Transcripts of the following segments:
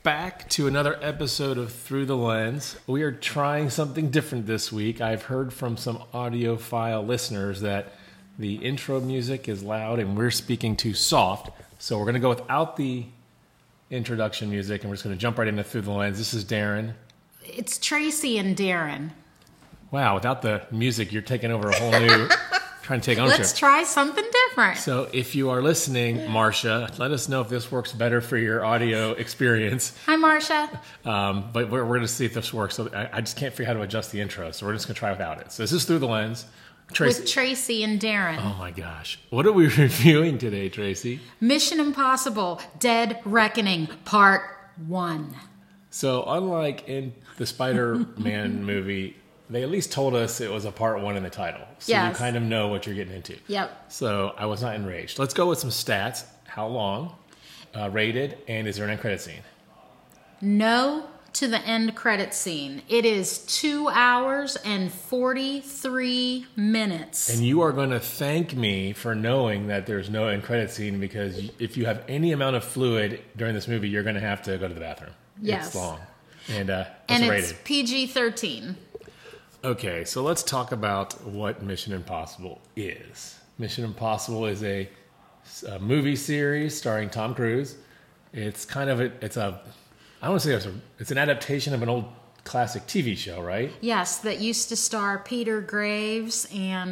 back to another episode of Through the Lens. We are trying something different this week. I've heard from some audiophile listeners that the intro music is loud and we're speaking too soft. So we're going to go without the introduction music and we're just going to jump right into Through the Lens. This is Darren. It's Tracy and Darren. Wow, without the music, you're taking over a whole new... trying to take ownership. Let's try something different. So if you are listening, Marcia, let us know if this works better for your audio experience. Hi, Marcia. But we're going to see if this works. So I just can't figure out how to adjust the intro, so we're just going to try without it. So this is Through the Lens. Tracy. With Tracy and Darren. Oh my gosh. What are we reviewing today, Tracy? Mission Impossible Dead Reckoning Part 1. So unlike in the Spider-Man movie, they at least told us it was a part 1 in the title. So yes. You kind of know what you're getting into. Yep. So I was not enraged. Let's go with some stats. How long, rated, and is there an end credit scene? No to the end credit scene. It is 2 hours and 43 minutes. And you are going to thank me for knowing that there's no end credit scene, because if you have any amount of fluid during this movie, you're going to have to go to the bathroom. Yes. It's long. And what's and rated? It's PG-13. Okay, so let's talk about what Mission Impossible is. Mission Impossible is a movie series starring Tom Cruise. It's kind of it's an adaptation of an old classic TV show, right? Yes, that used to star Peter Graves and,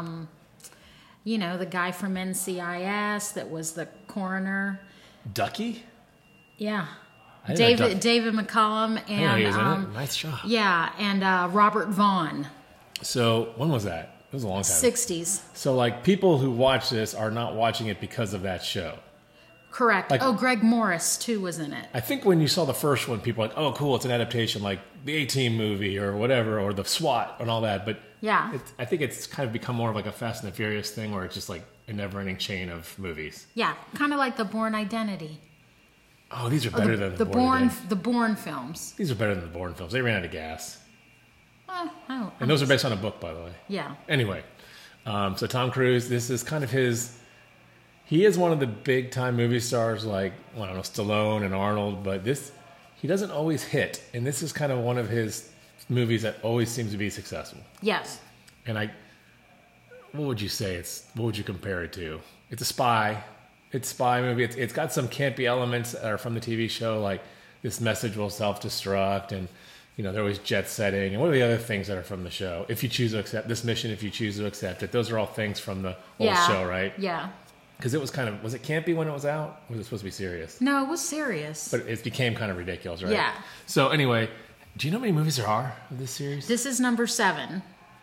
the guy from NCIS that was the coroner. Ducky? Yeah. David McCollum and he was in it. Nice job. Yeah, and Robert Vaughn. So when was that? It was a long time. 60s. So like people who watch this are not watching it because of that show. Correct. Greg Morris too was in it. I think when you saw the first one, people were like, "Oh, cool! It's an adaptation like the A-Team movie or whatever, or the SWAT and all that." But yeah, I think it's kind of become more of like a Fast and the Furious thing, where it's just like a never-ending chain of movies. Yeah, kind of like the Bourne Identity. Oh, these are better than the Bourne films. These are better than the Bourne films. They ran out of gas. And those are based on a book, by the way. Yeah. Anyway, so Tom Cruise, this is kind of he is one of the big-time movie stars like, I don't know, Stallone and Arnold, but he doesn't always hit. And this is kind of one of his movies that always seems to be successful. Yes. And what would you say? What would you compare it to? It's a spy. It's a spy movie. It's got some campy elements that are from the TV show, like this message will self-destruct, and they're always jet setting, and what are the other things that are from the show? If you choose to accept this mission, if you choose to accept it, those are all things from the old show, right? Yeah. Because it was was it campy when it was out? Or was it supposed to be serious? No, it was serious. But it became kind of ridiculous, right? Yeah. So anyway, do you know how many movies there are of this series? This is number 7.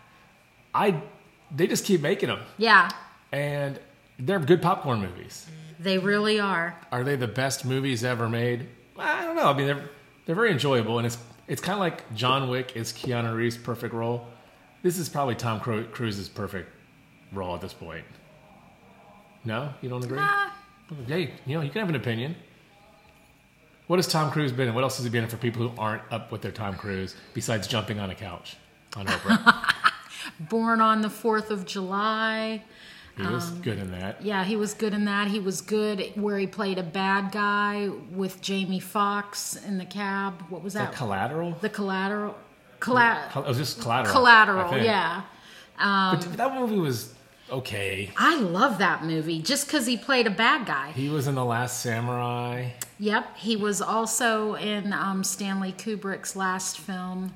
They just keep making them. Yeah. And they're good popcorn movies. They really are. Are they the best movies ever made? I don't know. I mean, they're very enjoyable, and it's kind of like John Wick is Keanu Reeves' perfect role. This is probably Tom Cruise's perfect role at this point. No? You don't agree? Hey, you can have an opinion. What has Tom Cruise been in? What else has he been in for people who aren't up with their Tom Cruise besides jumping on a couch on Oprah? Born on the 4th of July. He was good in that. Yeah, he was good in that. He was good where he played a bad guy with Jamie Foxx in the cab. What was that? The Collateral? The Collateral. It was just Collateral. Collateral, yeah. But that movie was okay. I love that movie just because he played a bad guy. He was in The Last Samurai. Yep. He was also in Stanley Kubrick's last film.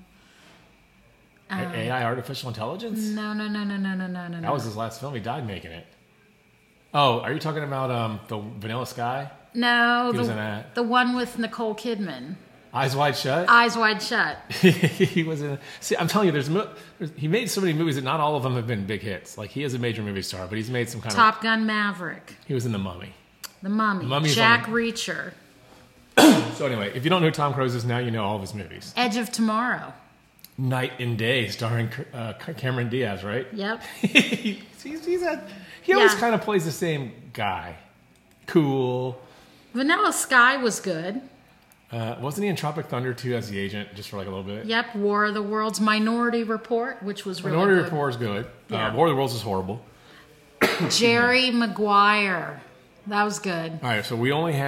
AI, Artificial Intelligence? No. That was his last film. He died making it. Oh, are you talking about the Vanilla Sky? No, He was in that. The one with Nicole Kidman. Eyes Wide Shut? Eyes Wide Shut. He was in. See, I'm telling you, he made so many movies that not all of them have been big hits. Like, he is a major movie star, but he's made some kind Top Gun Maverick. He was in The Mummy. The Mummy. Mummy's Jack Reacher. So anyway, if you don't know who Tom Cruise is now, you know all of his movies. Edge of Tomorrow. Night and Day, starring Cameron Diaz, right? Yep. He always kind of plays the same guy. Cool. Vanilla Sky was good. Wasn't he in Tropic Thunder too as the agent, just for like a little bit? Yep. War of the Worlds. Minority Report, which was really Minority good. Report is good. Yeah. War of the Worlds is horrible. Jerry Maguire. That was good. All right, so we only have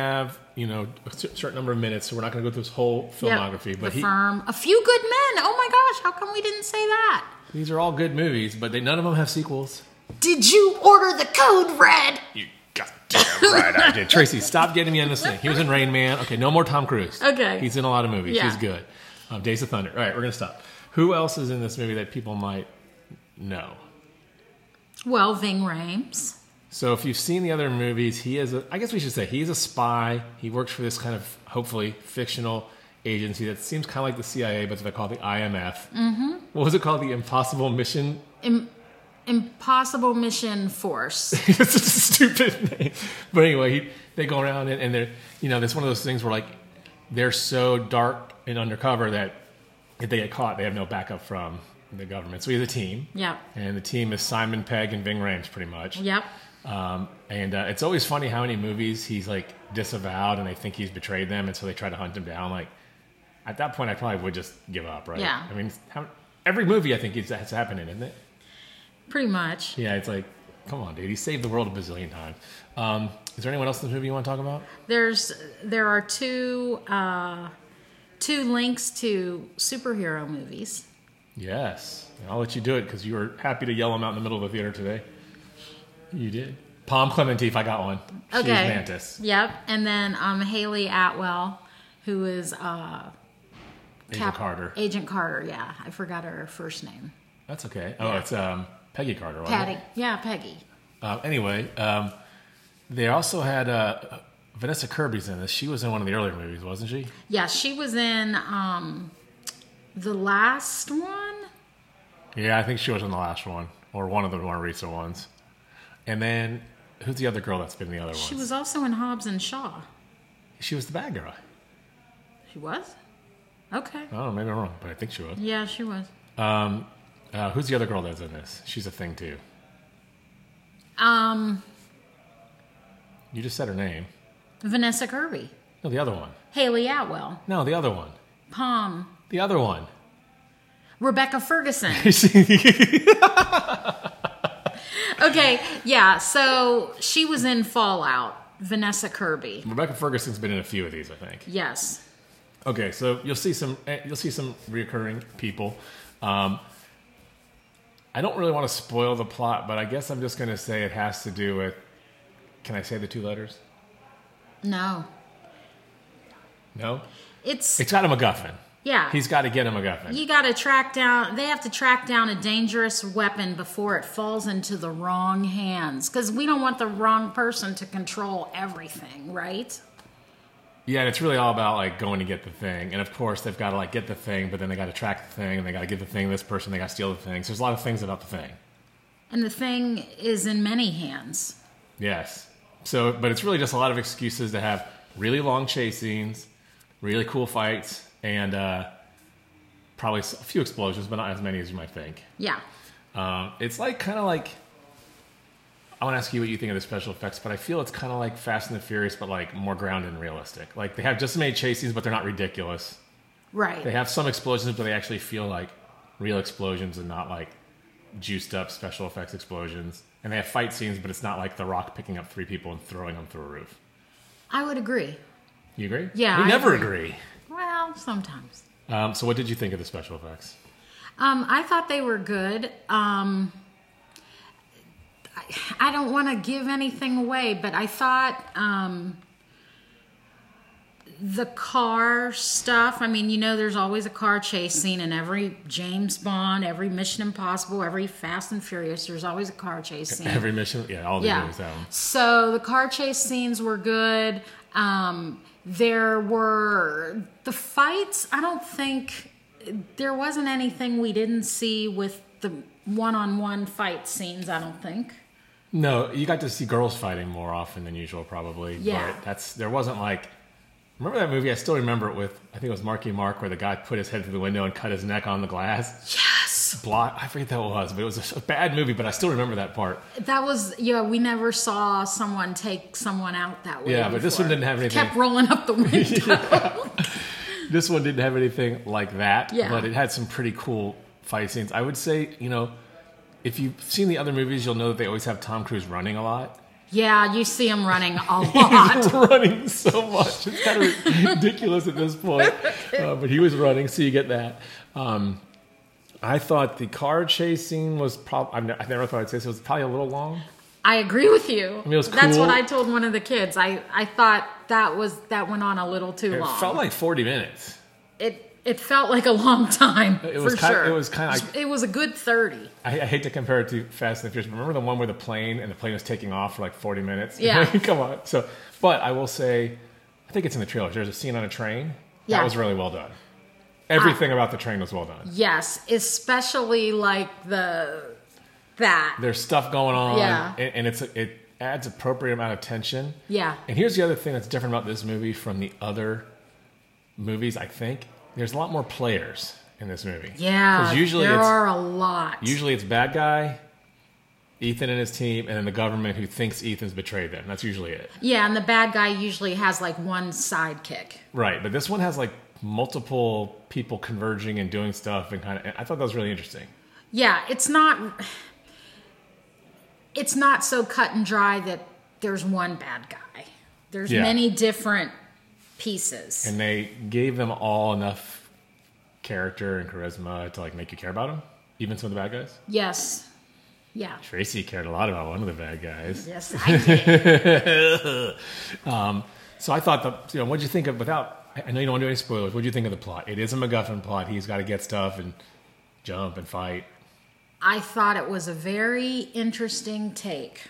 a certain number of minutes, so we're not going to go through his whole filmography. Yep. But The Firm, A Few Good Men. Oh my gosh, how come we didn't say that? these are all good movies, but none of them have sequels. Did you order the code red? You goddamn right I did. Tracy, stop getting me on this thing. He was in Rain Man. Okay, no more Tom Cruise. Okay. He's in a lot of movies. Yeah. He's good. Days of Thunder. All right, we're going to stop. Who else is in this movie that people might know? Well, Ving Rhames. So if you've seen the other movies, I guess we should say he's a spy. He works for this kind of, hopefully, fictional agency that seems kind of like the CIA, but they call it the IMF. Mm-hmm. What was it called? The Impossible Mission? Impossible Mission Force. It's such a stupid name. But anyway, they go around and they're, it's one of those things where like they're so dark and undercover that if they get caught, they have no backup from the government. So we have a team. Yep. And the team is Simon Pegg and Ving Rhames, pretty much. Yep. And it's always funny how many movies he's like disavowed and they think he's betrayed them, and so they try to hunt him down. Like at that point, I probably would just give up, right? Yeah. I mean, every movie I think has happened in, isn't it? Pretty much. Yeah, it's like, come on, dude, he saved the world a bazillion times. Is there anyone else in this movie you want to talk about? There are two links to superhero movies. Yes, I'll let you do it because you were happy to yell them out in the middle of the theater today. You did. Palm Clementif, I got one. Okay. She's Mantis. Yep, and then Haley Atwell, who is Agent Carter. Agent Carter. Yeah, I forgot her first name. That's okay. Oh, it's Peggy Carter, wasn't Patty. it? Yeah, Peggy. Anyway, they also had Vanessa Kirby's in this. She was in one of the earlier movies, wasn't she? Yeah, she was in the last one. Yeah, I think she was in the last one, or one of the more recent ones. And then, who's the other girl that's been in the other ones? She was also in Hobbs and Shaw. She was the bad girl. She was? Okay. I don't know, maybe I'm wrong, but I think she was. Yeah, she was. Who's the other girl that's in this? She's a thing, too. You just said her name. Vanessa Kirby. No, the other one. Haley Atwell. No, the other one. Palm. The other one. Rebecca Ferguson. Okay, yeah, so she was in Fallout, Vanessa Kirby. Rebecca Ferguson's been in a few of these, I think. Yes. Okay, so you'll see some reoccurring people. I don't really want to spoil the plot, but I guess I'm just going to say it has to do with. Can I say the two letters? No. No. It's got a MacGuffin. Yeah. He's got to get a MacGuffin. You got to they have to track down a dangerous weapon before it falls into the wrong hands. Because we don't want the wrong person to control everything, right? Yeah, and it's really all about like going to get the thing. And of course, they've got to like get the thing, but then they got to track the thing, and they got to give the thing to this person, they got to steal the thing. So there's a lot of things about the thing. And the thing is in many hands. Yes. So, but it's really just a lot of excuses to have really long chase scenes, really cool fights, and probably a few explosions, but not as many as you might think. Yeah. It's like kind of like, I want to ask you what you think of the special effects, but I feel it's kind of like Fast and the Furious, but like more grounded and realistic. Like they have just as many chase scenes, but they're not ridiculous. Right. They have some explosions, but they actually feel like real explosions and not like juiced up special effects explosions. And they have fight scenes, but it's not like The Rock picking up 3 people and throwing them through a roof. I would agree. You agree? Yeah. We never agree. Well, sometimes. So what did you think of the special effects? I thought they were good. I don't want to give anything away, but I thought the car stuff, I mean, there's always a car chase scene in every James Bond, every Mission Impossible, every Fast and Furious. There's always a car chase scene. Every mission, all the movies have them. So the car chase scenes were good. There were the fights. I don't think there wasn't anything we didn't see with the one-on-one fight scenes, I don't think. No, you got to see girls fighting more often than usual, probably. Yeah. But there wasn't like, remember that movie? I still remember it with, I think it was Marky Mark, where the guy put his head through the window and cut his neck on the glass. Yes. I forget that was, but it was a bad movie, but I still remember that part. That was, we never saw someone take someone out that way. Yeah, but this one didn't have anything. Kept rolling up the window. Yeah. This one didn't have anything like that, yeah. But it had some pretty cool fight scenes. I would say, if you've seen the other movies, you'll know that they always have Tom Cruise running a lot. Yeah, you see him running a lot. He's running so much. It's kind of ridiculous at this point. But he was running, so you get that. I thought the car chase scene was probably, I never thought I'd say this, it was probably a little long. I agree with you. I mean, it was That's cool. what I told one of the kids. I thought that went on a little too long. It felt like 40 minutes. It felt like a long time. It was for kind sure. It was kind of. It was a good 30. I hate to compare it to Fast and the Furious. But remember the one where the plane was taking off for like 40 minutes? Yeah. Come on. So, but I will say, I think it's in the trailer. There's a scene on a train. Yeah. That was really well done. Everything about the train was well done. Yes, especially like that. There's stuff going on. Yeah. And it adds appropriate amount of tension. Yeah. And here's the other thing that's different about this movie from the other movies, I think. There's a lot more players in this movie. Yeah, 'Cause usually there are a lot. Usually it's bad guy, Ethan and his team, and then the government who thinks Ethan's betrayed them. That's usually it. Yeah, and the bad guy usually has like one sidekick. Right, but this one has like multiple people converging and doing stuff, and I thought that was really interesting. Yeah, it's not so cut and dry that there's one bad guy. There's many different pieces. And they gave them all enough character and charisma to like make you care about them, even some of the bad guys. Yes. Yeah. Tracy cared a lot about one of the bad guys. Yes, I did. So I thought what'd you think of, I know you don't want to do any spoilers, what'd you think of the plot? It is a MacGuffin plot. He's got to get stuff and jump and fight. I thought it was a very interesting take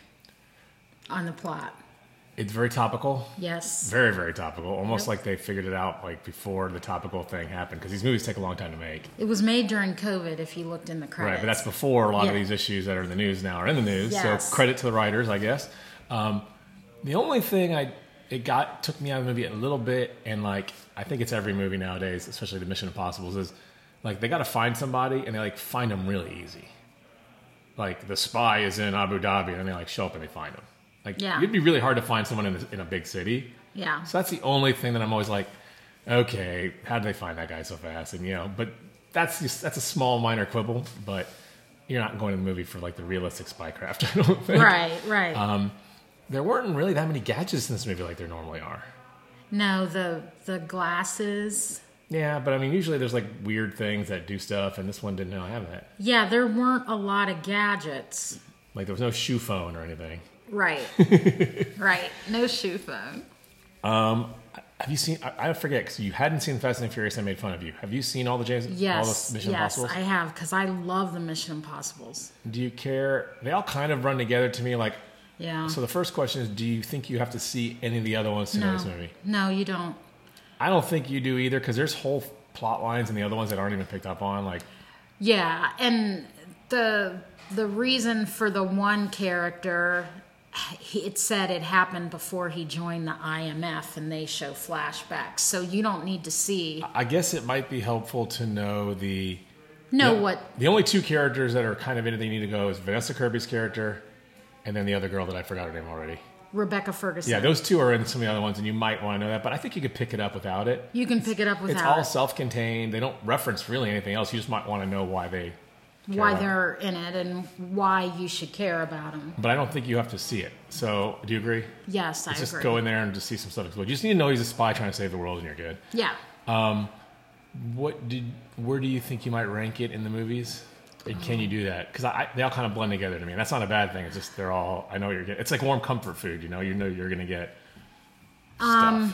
on the plot. It's very topical. Yes. Very, very topical. Almost like they figured it out like before the topical thing happened, because these movies take a long time to make. It was made during COVID, if you looked in the credits. Right, but that's before a lot of these issues that are in the news now are in the news. Yes. So credit to the writers, I guess. The only thing took me out of the movie a little bit, and like I think it's every movie nowadays, especially the Mission Impossibles, is like they got to find somebody and they like find them really easy. Like the spy is in Abu Dhabi, and then they like show up and they find him. Like it'd be really hard to find someone in a big city. Yeah. So that's the only thing that I'm always like, okay, how did they find that guy so fast? And but that's a small minor quibble, but you're not going to the movie for like the realistic spycraft, I don't think. Right. There weren't really that many gadgets in this movie like there normally are. No, the glasses. Yeah, but I mean, usually there's like weird things that do stuff, and this one didn't really have that. Yeah, there weren't a lot of gadgets. Like there was no shoe phone or anything. Right. Right. No shoe phone. Have you seen? I forget, because you hadn't seen Fast and Furious. I made fun of you. Have you seen all the Yes. Mission Yes, Impossibles? I have, because I love the Mission Impossibles. Do you care? They all kind of run together to me. Like, Yeah. so the first question is, do you think you have to see any of the other ones to know this movie? No, you don't. I don't think you do either, because there's whole plot lines in the other ones that aren't even picked up on. Like, Yeah, and the reason for the one character, it said it happened before he joined the IMF, and they show flashbacks, so you don't need to see. I guess it might be helpful to know what. The only two characters that are kind of in it that you need to go is Vanessa Kirby's character, and then the other girl that I forgot her name already. Rebecca Ferguson. Yeah, those two are in some of the other ones, and you might want to know that, but I think you could pick it up without it. You can pick it up without It's all it. self-contained. They don't reference really anything else. You just might want to know why they Why they're in it and why you should care about them. But I don't think you have to see it. So, do you agree? Yes, I agree. Just go in there and just see some stuff explode. You just need to know he's a spy trying to save the world, and you're good. Yeah. Where do you think you might rank it in the movies? And can you do that? Because they all kind of blend together to me. And that's not a bad thing. It's just they're all. I know what you're getting. It's like warm comfort food. You know you're going to get stuff.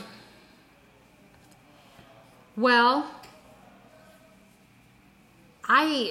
Well, I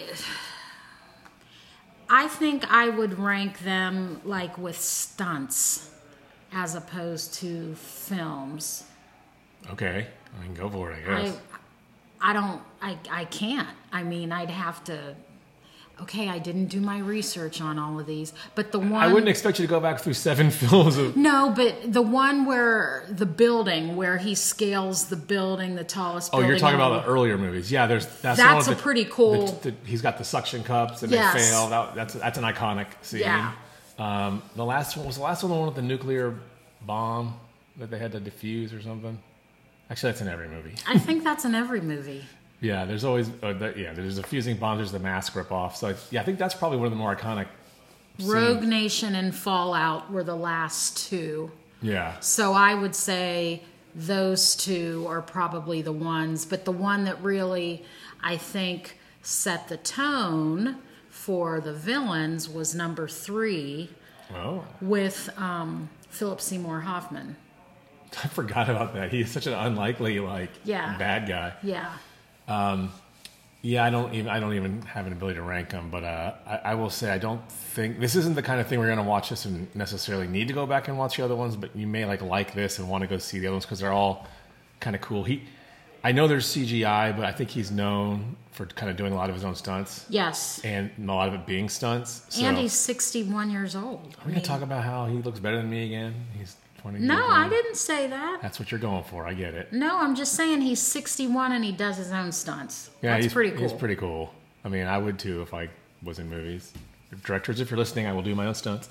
think I would rank them like with stunts as opposed to films. Okay, I mean, go for it. I guess. I can't. I mean, I'd have to. Okay, I didn't do my research on all of these, but the one I wouldn't expect you to go back through 7 films of. No, but the one where the building, where he scales the building, the tallest. Oh, building you're talking about the earlier movies. Yeah, that's a pretty cool. He's got the suction cups and Yes. they fail. That's an iconic scene. Yeah. The last one the one with the nuclear bomb that they had to defuse or something. Actually, that's in every movie. I think that's in every movie. Yeah, there's always there's the fusing bombs. There's the mask ripoff. So yeah, I think that's probably one of the more iconic Rogue Nation and Fallout were the last two. Yeah. So I would say those two are probably the ones. But the one that really, I think, set the tone for the villains was number 3 with Philip Seymour Hoffman. I forgot about that. He's such an unlikely, bad guy. Yeah. Yeah, I don't even have an ability to rank them, but I will say I don't think this isn't the kind of thing we're going to watch this and necessarily need to go back and watch the other ones, but you may like this and want to go see the other ones because they're all kind of cool. I know there's CGI, but I think he's known for kind of doing a lot of his own stunts. Yes. And a lot of it being stunts. So, and he's 61 years old. Are we going to talk about how he looks better than me again? He's 20 years No, old. I didn't say that. That's what you're going for. I get it. No, I'm just saying he's 61 and he does his own stunts. Yeah, That's he's pretty cool. He's pretty cool. I mean, I would too if I was in movies. Directors, if you're listening, I will do my own stunts.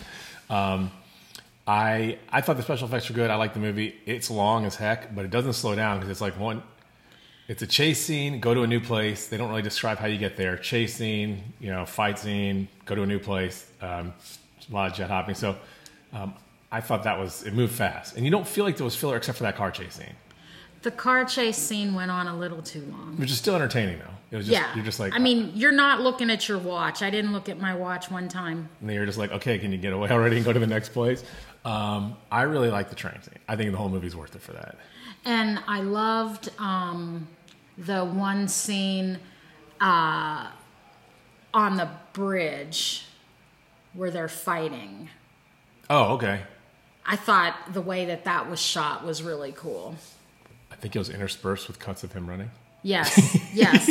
I thought the special effects were good. I like the movie. It's long as heck, but it doesn't slow down because it's like it's a chase scene, go to a new place. They don't really describe how you get there. Chase scene, fight scene, go to a new place. A lot of jet hopping. So I thought it moved fast. And you don't feel like there was filler except for that car chase scene. The car chase scene went on a little too long. Which is still entertaining, though. It was just, You're just like... I mean, you're not looking at your watch. I didn't look at my watch one time. And you're just like, okay, can you get away already and go to the next place? I really like the train scene. I think the whole movie's worth it for that. And I loved the one scene on the bridge where they're fighting. Oh, okay. I thought the way that was shot was really cool. I think it was interspersed with cuts of him running. Yes, yes.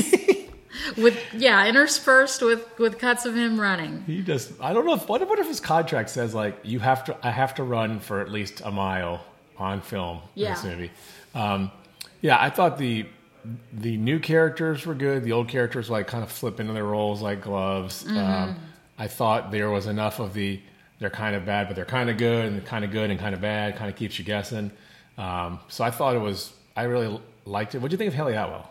Interspersed with cuts of him running. He just, I don't know if, what if his contract says I have to run for at least a mile on film in this movie. I thought the new characters were good. The old characters kind of flip into their roles like gloves. Mm-hmm. I thought there was enough of they're kind of bad, but they're kind of good and kind of bad, kind of keeps you guessing. So I thought I really liked it. What do you think of Haley Atwell?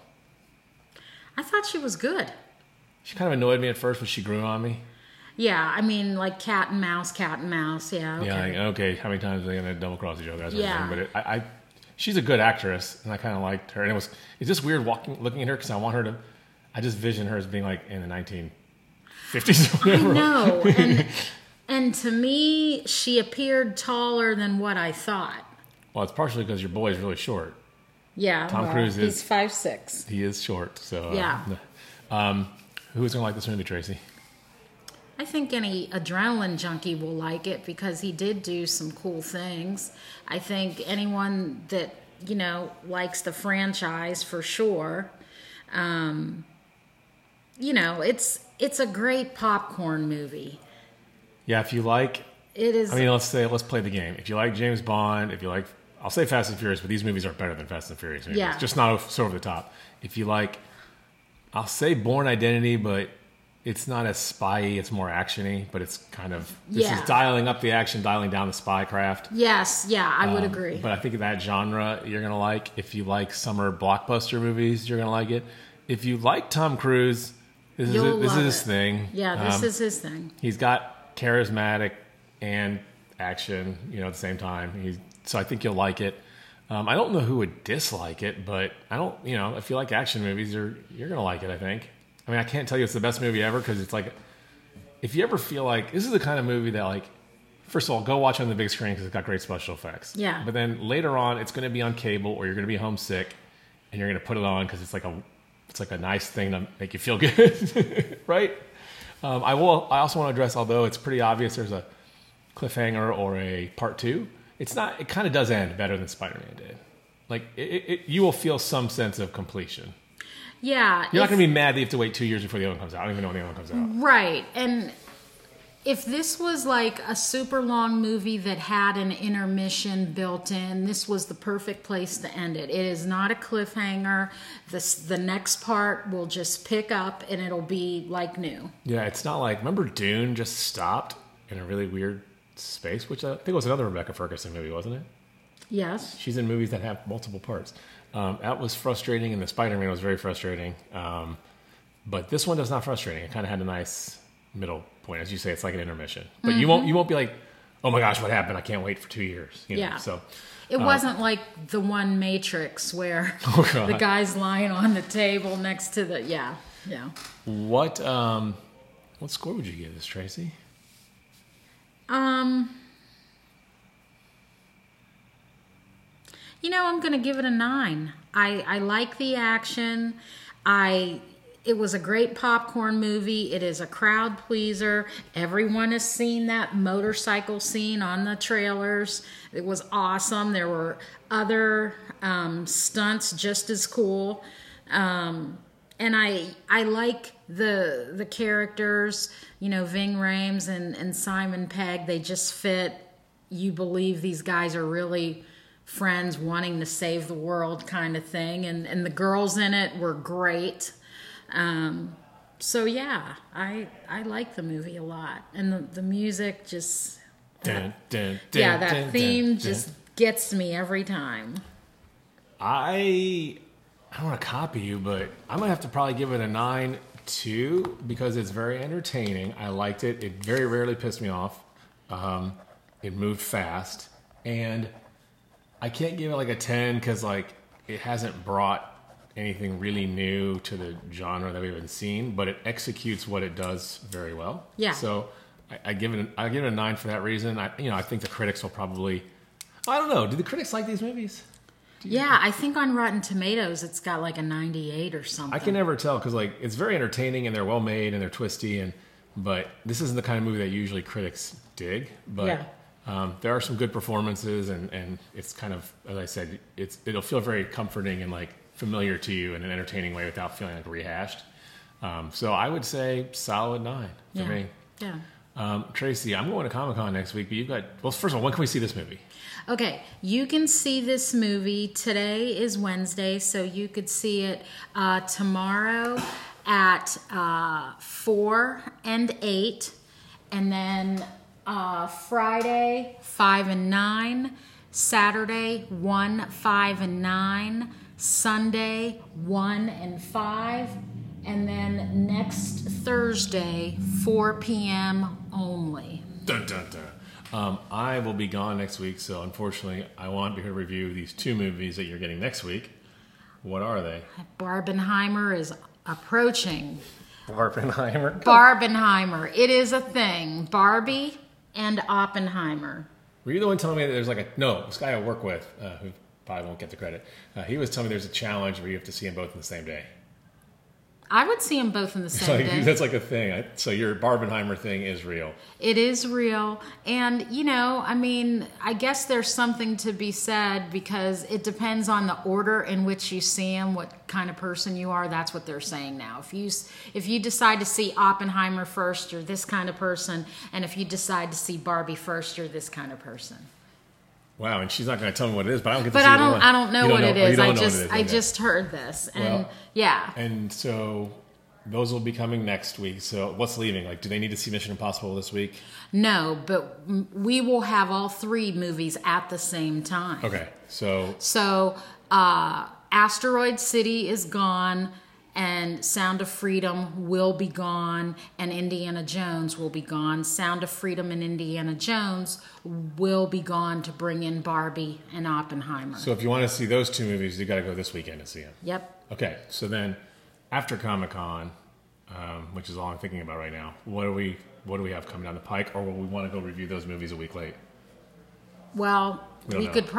I thought she was good. She kind of annoyed me at first, but she grew on me. Yeah, I mean, like cat and mouse. Yeah, okay. Yeah, okay. How many times are they going to double cross each other? But she's a good actress, and I kind of liked her. And it's just weird looking at her because I just vision her as being in the 1950s or whatever. I know, and to me, she appeared taller than what I thought. Well, it's partially because your boy is really short. Yeah, Tom Cruise is... He's 5'6". He is short, so... Yeah. Who's going to like this movie, Tracy? I think any adrenaline junkie will like it because he did do some cool things. I think anyone that, likes the franchise for sure. It's a great popcorn movie. Yeah, if you like... It is... I mean, let's play the game. If you like James Bond, if you like... I'll say Fast and Furious, but these movies are better than Fast and Furious movies. Yeah. Just not so over the top. If you like... I'll say Bourne Identity, but it's not as spy-y. It's more action-y, but it's kind of... This is dialing up the action, dialing down the spy craft. Yes, I would agree. But I think that genre you're going to like. If you like summer blockbuster movies, you're going to like it. If you like Tom Cruise, this is his thing. Yeah, this is his thing. He's got charismatic and action, at the same time. So I think you'll like it. I don't know who would dislike it, but I don't, if you like action movies, you're going to like it, I think. I mean, I can't tell you it's the best movie ever because it's if you ever feel like this is the kind of movie that first of all, go watch it on the big screen because it's got great special effects. Yeah. But then later on, it's going to be on cable or you're going to be homesick and you're going to put it on because it's like a nice thing to make you feel good, right? I also want to address, although it's pretty obvious there's a cliffhanger or a part 2, it's not. It kind of does end better than Spider-Man did. You will feel some sense of completion. Yeah, you're not going to be mad that you have to wait 2 years before the other one comes out. I don't even know when the other one comes out. Right, and if this was a super long movie that had an intermission built in, this was the perfect place to end it. It is not a cliffhanger. The next part will just pick up and it'll be new. Yeah, it's not remember Dune just stopped in a really weird space, which I think was another Rebecca Ferguson movie, wasn't it? Yes. She's in movies that have multiple parts. That was frustrating, and the Spider-Man was very frustrating. But this one was not frustrating. It kind of had a nice middle point. As you say, it's like an intermission. But you won't be like, oh my gosh, what happened? I can't wait for 2 years. You know? Yeah. So it wasn't like the one Matrix where God. the guy's lying on the table next to the yeah. What score would you give this, Tracy? I'm going to give it a 9. I like the action. It was a great popcorn movie. It is a crowd pleaser. Everyone has seen that motorcycle scene on the trailers. It was awesome. There were other stunts just as cool. And I like the characters, Ving Rhames and Simon Pegg. They just fit. You believe these guys are really friends wanting to save the world kind of thing. And the girls in it were great. So yeah, I like the movie a lot. And the music just... that theme just gets me every time. I don't want to copy you, but I'm going to have to probably give it a 9 too, because it's very entertaining. I liked it. It very rarely pissed me off. It moved fast. And I can't give it like a 10 because it hasn't brought anything really new to the genre that we haven't seen, but it executes what it does very well. Yeah. So I give it a 9 for that reason. I think the critics will probably... I don't know. Do the critics like these movies? Yeah, I think on Rotten Tomatoes it's got like a 98 or something. I can never tell because it's very entertaining and they're well made and they're twisty, but this isn't the kind of movie that usually critics dig. But there are some good performances and it's kind of, as I said, it'll feel very comforting and familiar to you in an entertaining way without feeling rehashed. So I would say solid 9 for me. Yeah. Tracy, I'm going to Comic-Con next week, but you've got... Well, first of all, when can we see this movie? Okay, you can see this movie. Today is Wednesday, so you could see it tomorrow at 4 and 8, and then Friday 5 and 9, Saturday 1, 5 and 9, Sunday 1 and 5, and then next Thursday 4 p.m. only. Dun, dun, dun. I will be gone next week, so unfortunately I won't be here to review these 2 movies that you're getting next week. What are they? Barbenheimer is approaching. Barbenheimer? Barbenheimer. It is a thing. Barbie and Oppenheimer. Were you the one telling me that there's this guy I work with, who probably won't get the credit, he was telling me there's a challenge where you have to see them both in the same day. I would see them both in the same day. That's like a thing. So your Barbenheimer thing is real. It is real. And, I guess there's something to be said because it depends on the order in which you see them, what kind of person you are. That's what they're saying now. If you decide to see Oppenheimer first, you're this kind of person. And if you decide to see Barbie first, you're this kind of person. Wow, and she's not going to tell me what it is, but I don't get to see it. But I don't know what it is. I just heard this, and yeah. And so those will be coming next week. So what's leaving? Do they need to see Mission Impossible this week? No, but we will have all 3 movies at the same time. Okay, so Asteroid City is gone. And Sound of Freedom will be gone, and Indiana Jones will be gone. Sound of Freedom and Indiana Jones will be gone to bring in Barbie and Oppenheimer. So if you want to see those 2 movies, you got to go this weekend to see them. Yep. Okay, so then after Comic-Con, which is all I'm thinking about right now, what do we have coming down the pike, or will we want to go review those movies a week late? Well, I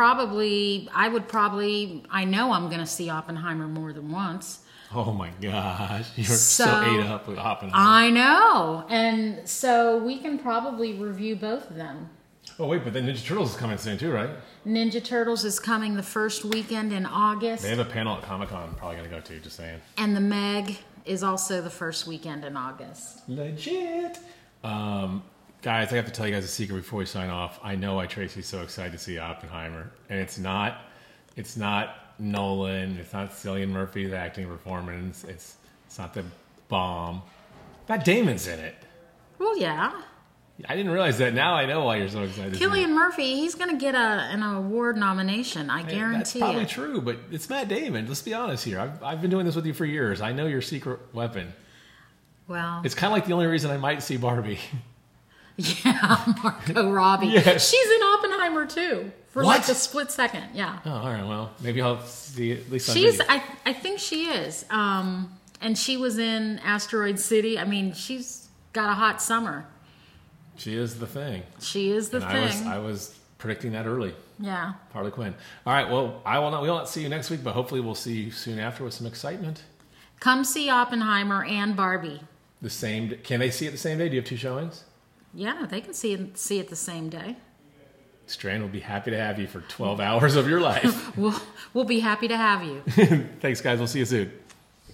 know I'm going to see Oppenheimer more than once. Oh my gosh, you're so ate up with Oppenheimer. I know, and so we can probably review both of them. Oh wait, but then Ninja Turtles is coming soon too, right? Ninja Turtles is coming the first weekend in August. They have a panel at Comic-Con I'm probably going to go to, just saying. And The Meg is also the first weekend in August. Legit! Guys, I have to tell you guys a secret before we sign off. I know why Tracy's so excited to see Oppenheimer, and it's not Nolan, it's not Cillian Murphy's acting performance, it's not the bomb. Matt Damon's in it. Well, yeah. I didn't realize that. Now I know why you're so excited. Cillian Murphy, he's going to get an award nomination. I guarantee That's probably true, but it's Matt Damon. Let's be honest here. I've been doing this with you for years. I know your secret weapon. Well, It's kind of like the only reason I might see Barbie. yeah, Margot Robbie. Yes. She's in Oppenheimer too for What? like a split second. Yeah, Oh, all right. Well, maybe I'll see at least on she's. video. I think she is. And she was in Asteroid City. I mean, she's got a hot summer. She is the thing. She is the And thing. I was predicting that early. Yeah. Harley Quinn. All right. Well, we will not see you next week, but hopefully we'll see you soon after with some excitement. Come see Oppenheimer and Barbie. Can they see it the same day? Do you have two showings? Yeah, they can see it the same day. Strand will be happy to have you for 12 hours of your life. We'll be happy to have you. Thanks, guys. We'll see you soon.